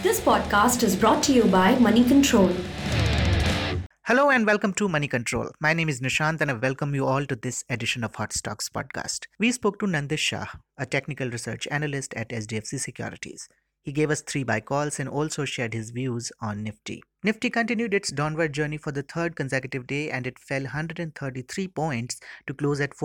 This podcast is brought to you by Money Control. Hello and welcome to Money Control. My name is Nishant and I welcome you all to this edition of Hot Stocks podcast. We spoke to Nandish Shah, a technical research analyst at SDFC Securities. He gave us 3 buy calls and also shared his views on Nifty. Nifty continued its downward journey for the third consecutive day and it fell 133 points to close at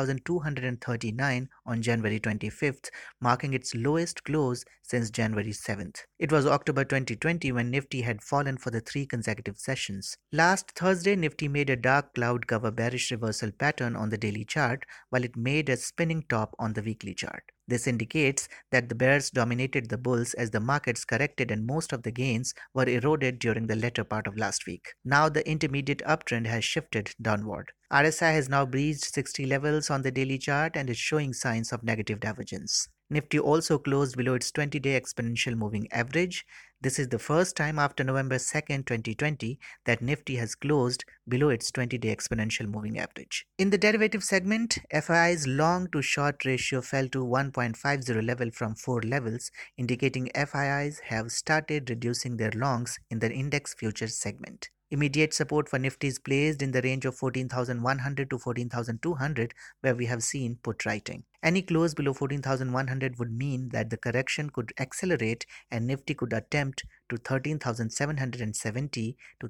14,239 on January 25th, marking its lowest close since January 7th. It was October 2020 when Nifty had fallen for the 3 consecutive sessions. Last Thursday, Nifty made a dark cloud cover bearish reversal pattern on the daily chart while it made a spinning top on the weekly chart. This indicates that the bears dominated the bulls as the markets corrected and most of the gains were eroded during the latter part of last week. Now the intermediate uptrend has shifted downward. RSI has now breached 60 levels on the daily chart and is showing signs of negative divergence. Nifty also closed below its 20-day exponential moving average. This is the first time after November 2nd, 2020 that Nifty has closed below its 20-day exponential moving average. In the derivative segment, FII's long to short ratio fell to 1.50 level from 4 levels, indicating FIIs have started reducing their longs in the index futures segment. Immediate support for Nifty is placed in the range of 14,100 to 14,200 where we have seen put writing. Any close below 14,100 would mean that the correction could accelerate and Nifty could attempt to 13,770 to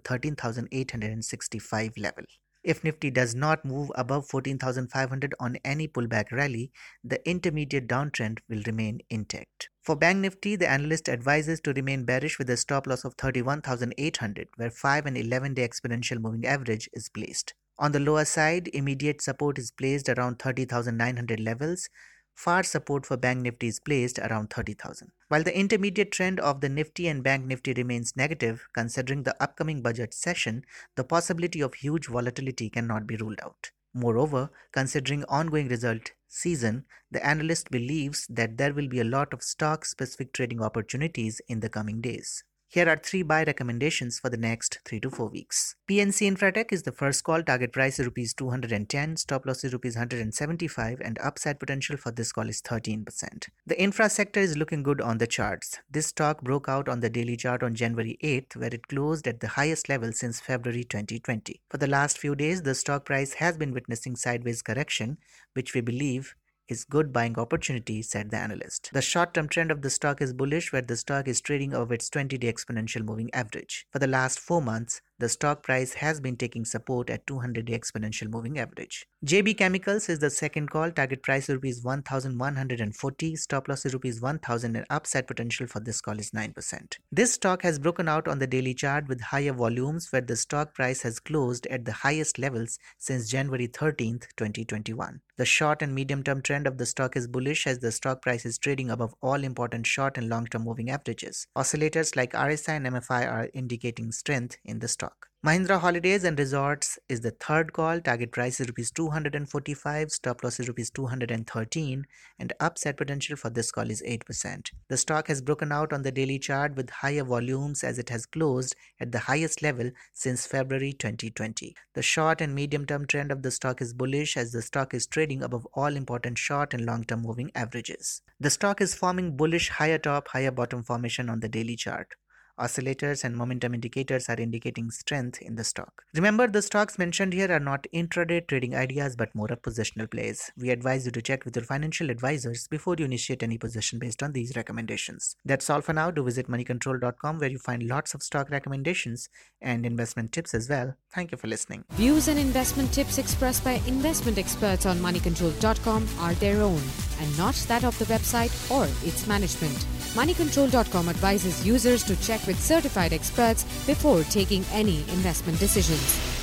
13,865 level. If Nifty does not move above 14,500 on any pullback rally, the intermediate downtrend will remain intact. For Bank Nifty, the analyst advises to remain bearish with a stop loss of 31,800, where 5 and 11-day exponential moving average is placed. On the lower side, immediate support is placed around 30,900 levels. Far support for Bank Nifty is placed around 30,000. While the intermediate trend of the Nifty and Bank Nifty remains negative, considering the upcoming budget session, the possibility of huge volatility cannot be ruled out. Moreover, considering ongoing result season, the analyst believes that there will be a lot of stock-specific trading opportunities in the coming days. Here are 3 buy recommendations for the next 3 to 4 weeks. PNC Infratech is the first call. Target price is Rs 210, stop loss is Rs 175 and upside potential for this call is 13%. The infra sector is looking good on the charts. This stock broke out on the daily chart on January 8th where it closed at the highest level since February 2020. For the last few days, the stock price has been witnessing sideways correction, which we believe is good buying opportunity, said the analyst. The short-term trend of the stock is bullish where the stock is trading over its 20-day exponential moving average. For the last 4 months, the stock price has been taking support at 200-day exponential moving average. JB Chemicals is the second call. Target price is Rs 1,140, stop loss is Rs 1,000 and upside potential for this call is 9%. This stock has broken out on the daily chart with higher volumes where the stock price has closed at the highest levels since January 13th, 2021. The short and medium-term trend of the stock is bullish as the stock price is trading above all important short and long-term moving averages. Oscillators like RSI and MFI are indicating strength in the stock. Mahindra Holidays and Resorts is the third call. Target price is Rs 245, stop loss is Rs 213 and upside potential for this call is 8%. The stock has broken out on the daily chart with higher volumes as it has closed at the highest level since February 2020. The short and medium term trend of the stock is bullish as the stock is trading above all important short and long term moving averages. The stock is forming bullish higher top, higher bottom formation on the daily chart. Oscillators and momentum indicators are indicating strength in the stock. Remember, the stocks mentioned here are not intraday trading ideas but more of positional plays. We advise you to check with your financial advisors before you initiate any position based on these recommendations. That's all for now. Do visit moneycontrol.com where you find lots of stock recommendations and investment tips as well. Thank you for listening. Views and investment tips expressed by investment experts on moneycontrol.com are their own and not that of the website or its management. Moneycontrol.com advises users to check with certified experts before taking any investment decisions.